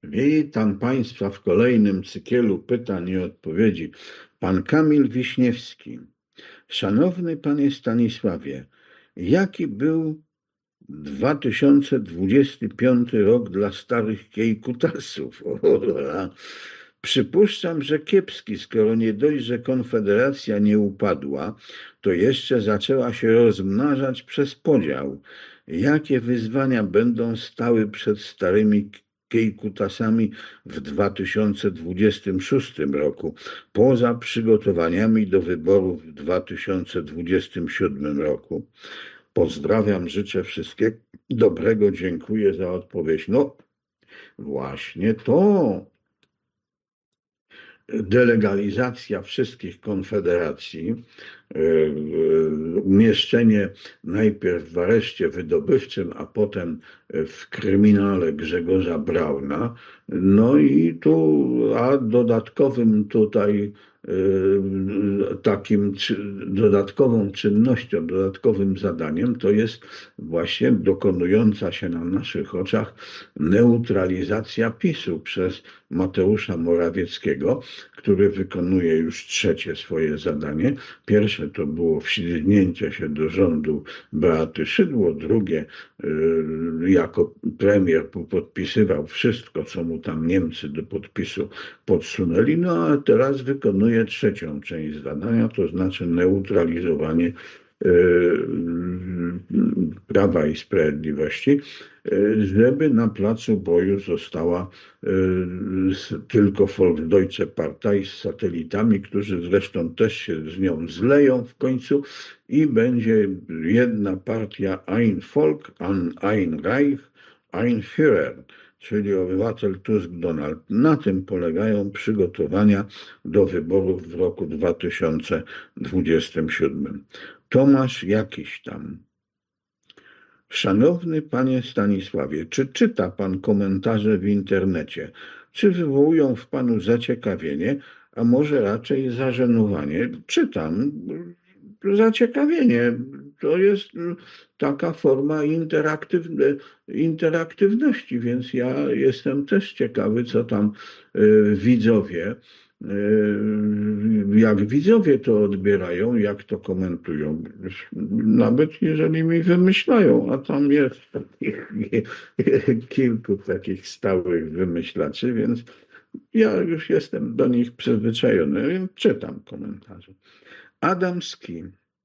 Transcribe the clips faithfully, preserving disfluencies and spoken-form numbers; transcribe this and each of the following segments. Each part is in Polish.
Witam Państwa w kolejnym cykielu pytań i odpowiedzi. Pan Kamil Wiśniewski. Szanowny Panie Stanisławie, jaki był dwa tysiące dwudziesty piąty rok dla starych kiejkutasów? Ola. Przypuszczam, że kiepski, skoro nie dość, że Konfederacja nie upadła, to jeszcze zaczęła się rozmnażać przez podział. Jakie wyzwania będą stały przed starymi kiejkutasami w dwa tysiące dwudziestym szóstym roku, poza przygotowaniami do wyborów w dwa tysiące dwudziestym siódmym roku? Pozdrawiam, życzę wszystkiego dobrego, dziękuję za odpowiedź. No właśnie to delegalizacja wszystkich konfederacji, umieszczenie najpierw w areszcie wydobywczym, a potem w kryminale Grzegorza Brauna. No i tu, a dodatkowym tutaj takim dodatkową czynnością, dodatkowym zadaniem to jest właśnie dokonująca się na naszych oczach neutralizacja PiSu przez Mateusza Morawieckiego, który wykonuje już trzecie swoje zadanie. Pierwsze to było wślizgnięcie się do rządu Beaty Szydło, drugie jako premier podpisywał wszystko, co mu tam Niemcy do podpisu podsunęli, no a teraz wykonuje trzecią część zadania, to znaczy neutralizowanie Prawa i Sprawiedliwości, żeby na placu boju została tylko Volksdeutsche Partei z satelitami, którzy zresztą też się z nią zleją w końcu i będzie jedna partia, ein Volk, ein Reich, ein Führer, czyli obywatel Tusk Donald. Na tym polegają przygotowania do wyborów w roku dwa tysiące dwudziestym siódmym. Tomasz jakiś tam. Szanowny Panie Stanisławie, czy czyta Pan komentarze w internecie? Czy wywołują w Panu zaciekawienie, a może raczej zażenowanie? Czytam. Zaciekawienie. To jest taka forma interaktywności, więc ja jestem też ciekawy, co tam widzowie, jak widzowie to odbierają, jak to komentują. Nawet jeżeli mi wymyślają, a tam jest takich, kilku takich stałych wymyślaczy, więc ja już jestem do nich przyzwyczajony, więc czytam komentarze. Adamski.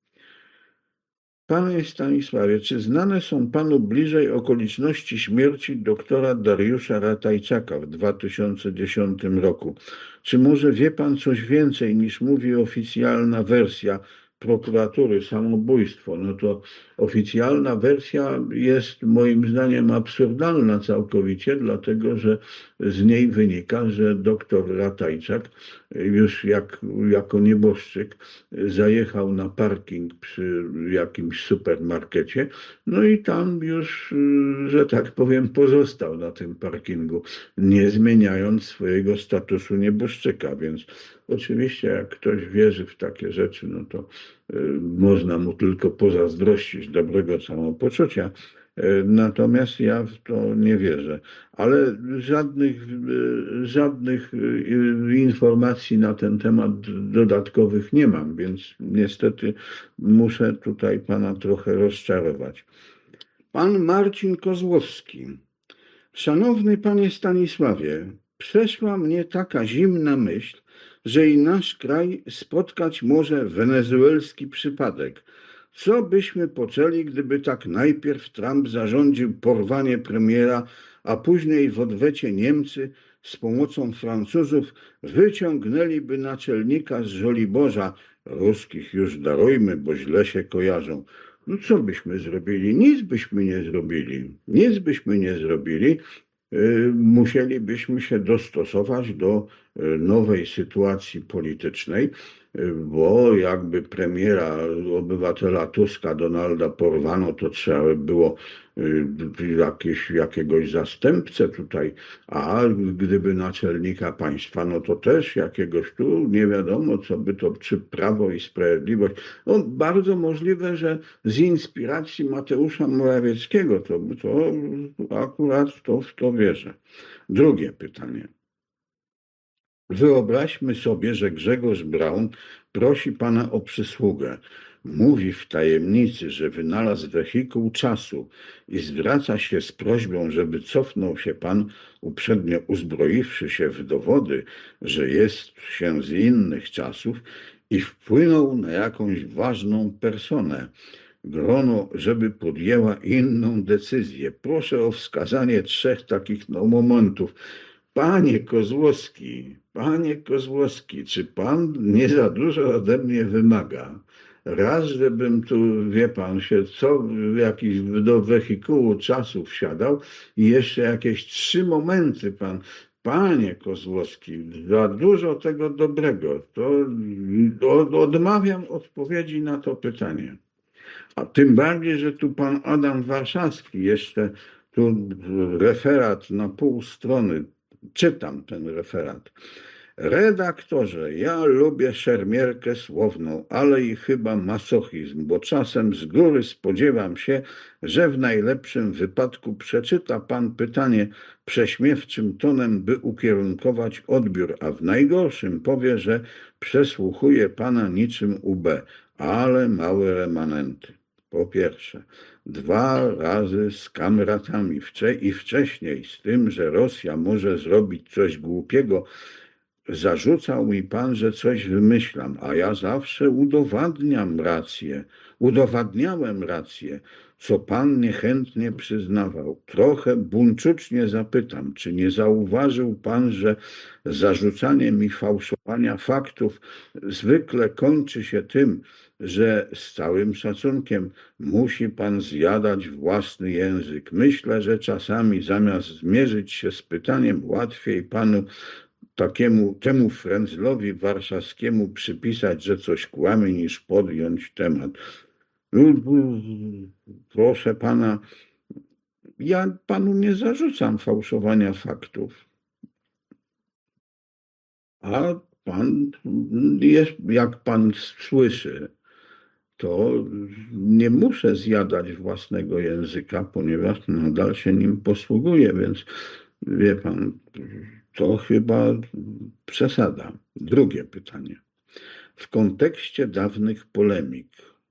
Panie Stanisławie, czy znane są Panu bliżej okoliczności śmierci doktora Dariusza Ratajczaka w dwa tysiące dziesiątym roku? Czy może wie Pan coś więcej niż mówi oficjalna wersja prokuratury, samobójstwo? No to oficjalna wersja jest moim zdaniem absurdalna całkowicie, dlatego że z niej wynika, że doktor Ratajczak już jak, jako nieboszczyk zajechał na parking przy jakimś supermarkecie, no i tam już, że tak powiem, pozostał na tym parkingu, nie zmieniając swojego statusu nieboszczyka, więc oczywiście jak ktoś wierzy w takie rzeczy, no to można mu tylko pozazdrościć dobrego samopoczucia. Natomiast ja w to nie wierzę. Ale żadnych, żadnych informacji na ten temat dodatkowych nie mam, więc niestety muszę tutaj Pana trochę rozczarować. Pan Marcin Kozłowski. Szanowny Panie Stanisławie, przeszła mnie taka zimna myśl, że i nasz kraj spotkać może wenezuelski przypadek. Co byśmy poczęli, gdyby tak najpierw Trump zarządził porwanie premiera, a później w odwecie Niemcy z pomocą Francuzów wyciągnęliby naczelnika z Żoliborza. Ruskich już darujmy, bo źle się kojarzą. No co byśmy zrobili? Nic byśmy nie zrobili. Nic byśmy nie zrobili. Musielibyśmy się dostosować do nowej sytuacji politycznej, bo jakby premiera, obywatela Tuska, Donalda porwano, to trzeba by było jakieś, jakiegoś zastępcę tutaj, a gdyby naczelnika państwa, no to też jakiegoś tu, nie wiadomo co by to, czy Prawo i Sprawiedliwość. No, bardzo możliwe, że z inspiracji Mateusza Morawieckiego, to, to akurat to w to wierzę. Drugie pytanie. Wyobraźmy sobie, że Grzegorz Braun prosi pana o przysługę. Mówi w tajemnicy, że wynalazł wehikuł czasu i zwraca się z prośbą, żeby cofnął się pan, uprzednio uzbroiwszy się w dowody, że jest się z innych czasów i wpłynął na jakąś ważną personę. Grono, żeby podjęła inną decyzję. Proszę o wskazanie trzech takich no, momentów. Panie Kozłowski, panie Kozłowski, czy pan nie za dużo ode mnie wymaga? Raz, żebym tu, wie pan, się co jakiś do wehikułu czasu wsiadał i jeszcze jakieś trzy momenty pan. Panie Kozłowski, za dużo tego dobrego. To odmawiam odpowiedzi na to pytanie. A tym bardziej, że tu pan Adam Warszawski jeszcze tu referat na pół strony. Czytam ten referat. Redaktorze, ja lubię szermierkę słowną, ale i chyba masochizm, bo czasem z góry spodziewam się, że w najlepszym wypadku przeczyta pan pytanie prześmiewczym tonem, by ukierunkować odbiór, a w najgorszym powie, że przesłuchuje pana niczym U B, ale małe remanenty. Po pierwsze, dwa razy z kamratami i wcześniej z tym, że Rosja może zrobić coś głupiego, zarzucał mi pan, że coś wymyślam, a ja zawsze udowadniam rację. Udowadniałem rację, co pan niechętnie przyznawał. Trochę buńczucznie zapytam, czy nie zauważył pan, że zarzucanie mi fałszowania faktów zwykle kończy się tym, że z całym szacunkiem musi pan zjadać własny język. Myślę, że czasami zamiast zmierzyć się z pytaniem, łatwiej panu takiemu, temu frędzlowi warszawskiemu przypisać, że coś kłamie, niż podjąć temat. Proszę pana, ja panu nie zarzucam fałszowania faktów. A pan jest, jak pan słyszy, to nie muszę zjadać własnego języka, ponieważ nadal się nim posługuję, więc wie pan, to chyba przesada. Drugie pytanie. W kontekście dawnych polemik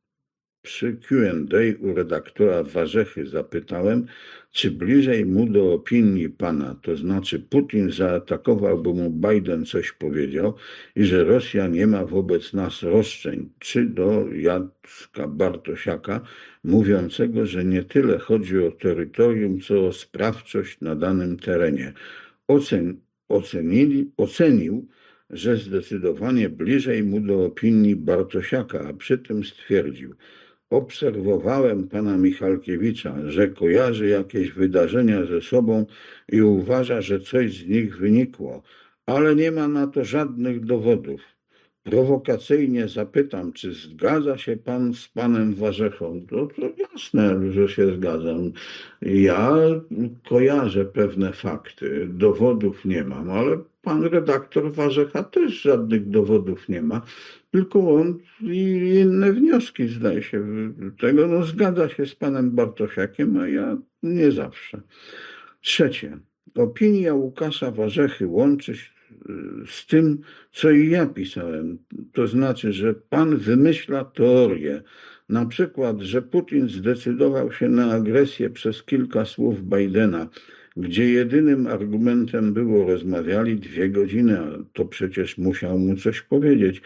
przy Q and A u redaktora Warzechy zapytałem, czy bliżej mu do opinii pana, to znaczy Putin zaatakował, bo mu Biden coś powiedział i że Rosja nie ma wobec nas roszczeń, czy do Jacka Bartosiaka, mówiącego, że nie tyle chodzi o terytorium, co o sprawczość na danym terenie. Ocen, ocenili, ocenił, że zdecydowanie bliżej mu do opinii Bartosiaka, a przy tym stwierdził: obserwowałem pana Michalkiewicza, że kojarzy jakieś wydarzenia ze sobą i uważa, że coś z nich wynikło, ale nie ma na to żadnych dowodów. Prowokacyjnie zapytam, czy zgadza się pan z panem Warzechą? To, to jasne, że się zgadzam. Ja kojarzę pewne fakty, dowodów nie mam, ale pan redaktor Warzecha też żadnych dowodów nie ma, tylko on i inne wnioski zdaje się tego, no zgadza się z panem Bartosiakiem, a ja nie zawsze. Trzecie, opinia Łukasza Warzechy łączy się z tym, co i ja pisałem. To znaczy, że pan wymyśla teorię. Na przykład, że Putin zdecydował się na agresję przez kilka słów Bidena, gdzie jedynym argumentem było: rozmawiali dwie godziny, a to przecież musiał mu coś powiedzieć.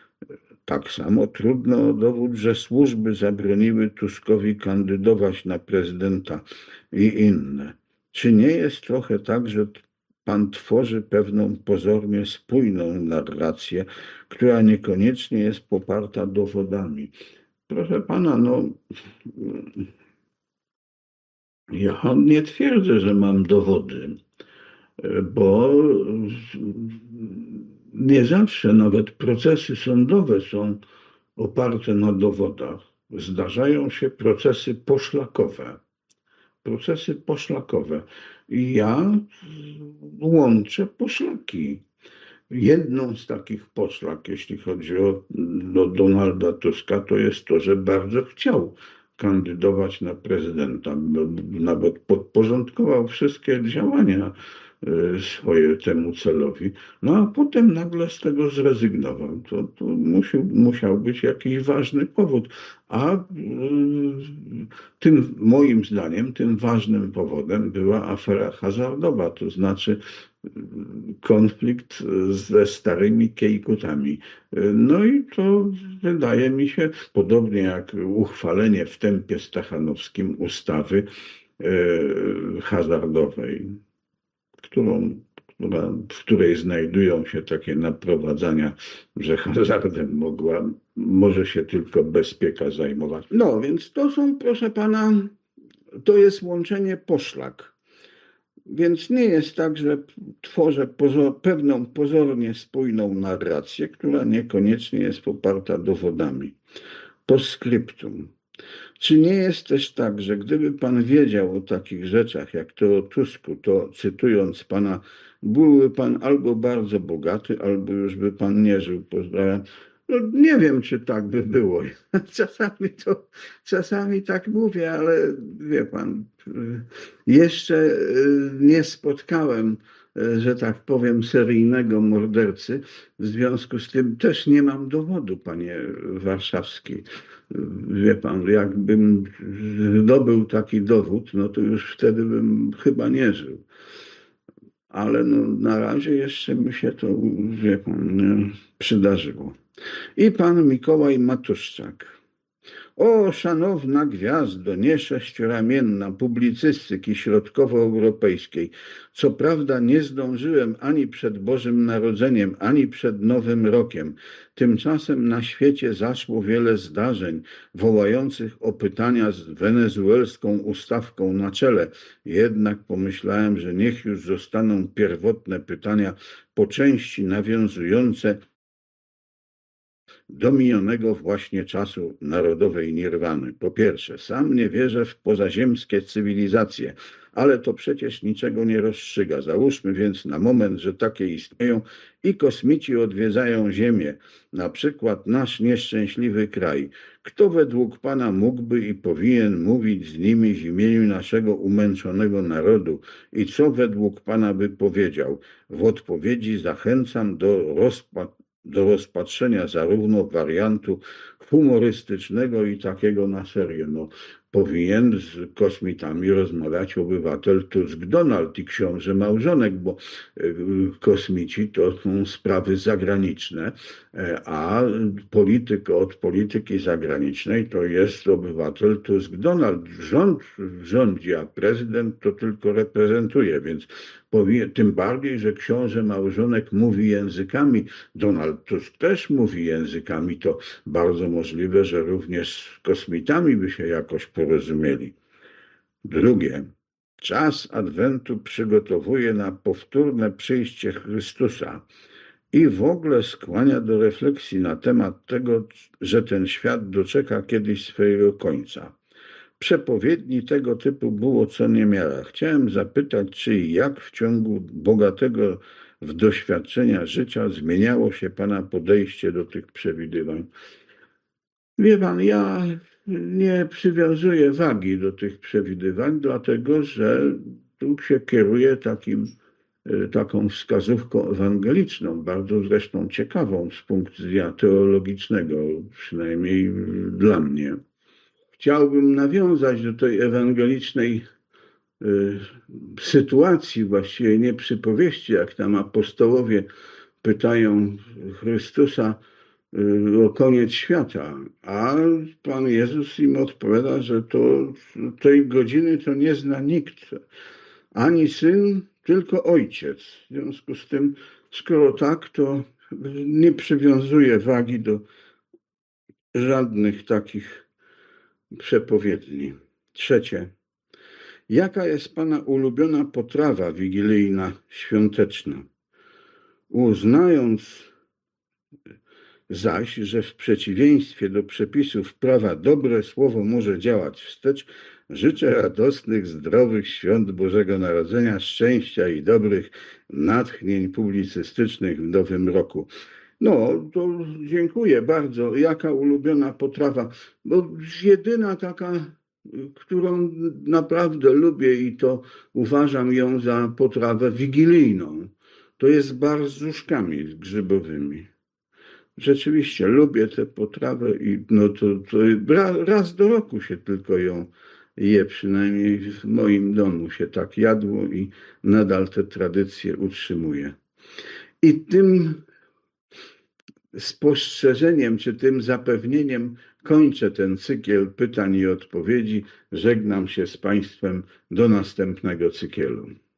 Tak samo trudno o dowód, że służby zabroniły Tuskowi kandydować na prezydenta i inne. Czy nie jest trochę tak, że pan tworzy pewną pozornie spójną narrację, która niekoniecznie jest poparta dowodami? Proszę pana, no ja nie twierdzę, że mam dowody, bo nie zawsze nawet procesy sądowe są oparte na dowodach. Zdarzają się procesy poszlakowe. Procesy poszlakowe. I ja łączę poszlaki. Jedną z takich poszlak, jeśli chodzi o do Donalda Tuska, to jest to, że bardzo chciał kandydować na prezydenta. Nawet podporządkował wszystkie działania swoje temu celowi. No a potem nagle z tego zrezygnował. To, to musiał, musiał być jakiś ważny powód. A y, tym, moim zdaniem, tym ważnym powodem była afera hazardowa, to znaczy konflikt ze starymi kiejkutami. No i to wydaje mi się, podobnie jak uchwalenie w tempie stachanowskim ustawy hazardowej, którą, która, w której znajdują się takie naprowadzania, że hazardem mogła, może się tylko bezpieka zajmować. No więc to są, proszę pana, to jest łączenie poszlak. Więc nie jest tak, że tworzę pozor, pewną pozornie spójną narrację, która niekoniecznie jest poparta dowodami. Postscriptum. Czy nie jest też tak, że gdyby pan wiedział o takich rzeczach, jak to o Tusku, to cytując pana, byłby pan albo bardzo bogaty, albo już by pan nie żył. Pozdrawiam. No, nie wiem, czy tak by było. Czasami to, czasami tak mówię, ale wie pan, jeszcze nie spotkałem, że tak powiem, seryjnego mordercy. W związku z tym też nie mam dowodu, panie Warszawski. Wie pan, jakbym zdobył taki dowód, no to już wtedy bym chyba nie żył. Ale no, na razie jeszcze mi się to, wie pan, nie przydarzyło. I pan Mikołaj Matuszczak. O, szanowna gwiazdo, nie sześcioramienna publicystyki środkowoeuropejskiej. Co prawda nie zdążyłem ani przed Bożym Narodzeniem, ani przed Nowym Rokiem. Tymczasem na świecie zaszło wiele zdarzeń wołających o pytania z wenezuelską ustawką na czele. Jednak pomyślałem, że niech już zostaną pierwotne pytania po części nawiązujące do minionego właśnie czasu narodowej nirwany. Po pierwsze, sam nie wierzę w pozaziemskie cywilizacje, ale to przecież niczego nie rozstrzyga. Załóżmy więc na moment, że takie istnieją i kosmici odwiedzają Ziemię, na przykład nasz nieszczęśliwy kraj. Kto według pana mógłby i powinien mówić z nimi w imieniu naszego umęczonego narodu i co według pana by powiedział? W odpowiedzi zachęcam do rozpatrzenia do rozpatrzenia zarówno wariantu humorystycznego i takiego na serio. No, powinien z kosmitami rozmawiać obywatel Tusk Donald i książę małżonek, bo kosmici to są sprawy zagraniczne, a polityk od polityki zagranicznej to jest obywatel Tusk Donald. Rząd rządzi, a prezydent to tylko reprezentuje, więc powie, tym bardziej, że książę małżonek mówi językami, Donald Tusk też mówi językami, to bardzo możliwe, że również z kosmitami by się jakoś porozumieli. Drugie, czas Adwentu przygotowuje na powtórne przyjście Chrystusa i w ogóle skłania do refleksji na temat tego, że ten świat doczeka kiedyś swojego końca. Przepowiedni tego typu było co niemiara. Chciałem zapytać, czy i jak w ciągu bogatego w doświadczenia życia zmieniało się pana podejście do tych przewidywań. Wie pan, ja nie przywiązuję wagi do tych przewidywań, dlatego że tu się kieruję takim, taką wskazówką ewangeliczną, bardzo zresztą ciekawą z punktu widzenia teologicznego, przynajmniej dla mnie. Chciałbym nawiązać do tej ewangelicznej y, sytuacji, właściwie nie przypowieści, jak tam apostołowie pytają Chrystusa y, o koniec świata, a Pan Jezus im odpowiada, że to tej godziny to nie zna nikt, ani Syn, tylko Ojciec. W związku z tym, skoro tak, to nie przywiązuję wagi do żadnych takich przepowiedni. Trzecie. Jaka jest pana ulubiona potrawa wigilijna, świąteczna? Uznając zaś, że w przeciwieństwie do przepisów prawa dobre słowo może działać wstecz, życzę radosnych, zdrowych świąt Bożego Narodzenia, szczęścia i dobrych natchnień publicystycznych w nowym roku. No, to dziękuję bardzo. Jaka ulubiona potrawa? Bo jedyna taka, którą naprawdę lubię i to uważam ją za potrawę wigilijną, to jest bar z brzuszkami grzybowymi. Rzeczywiście lubię tę potrawę i no to, to raz do roku się tylko ją je, przynajmniej w moim domu się tak jadło i nadal te tradycje utrzymuję. I tym spostrzeżeniem, czy tym zapewnieniem kończę ten cykl pytań i odpowiedzi. Żegnam się z Państwem do następnego cyklu.